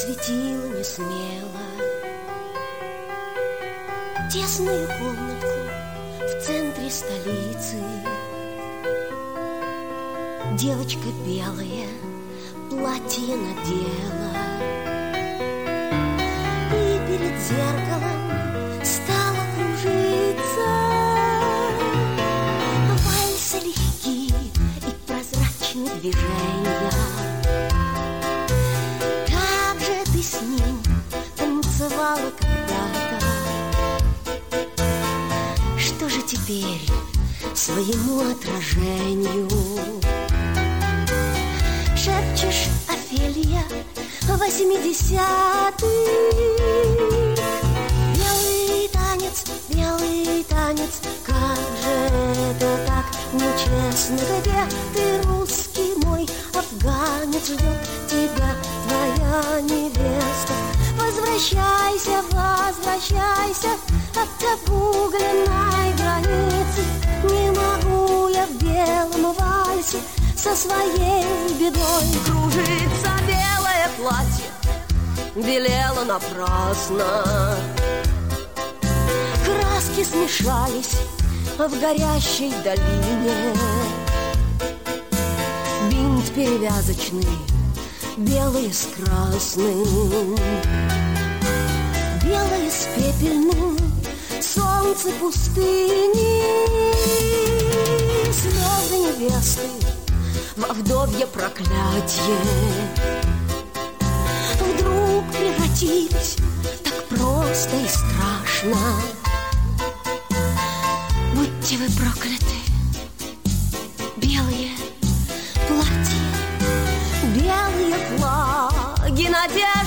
осветила не смело тесную комнатку в центре столицы. Девочка белая платье надела и перед зеркалом стала кружиться. Вальсы легки и прозрачны движения. Как же ты с ним танцевала когда-то? Что же теперь своему отражению шепчешь, Офелия, 80-х? Белый танец, как же это так нечестно тебе? Ты русский, мой афганец, ждет тебя твоя невеста. Возвращайся, возвращайся от обугленной границы. Не могу я в белом вальсе со своей бедой кружиться. Белое платье белело напрасно, краски смешались в горящей долине. Бинт перевязочный, белый с красным, белое с пепельным, солнце пустыни. Слезы невесты во вдовье проклятие вдруг превратились так просто и страшно. Будьте вы прокляты, белые платья, белые флаги надежды.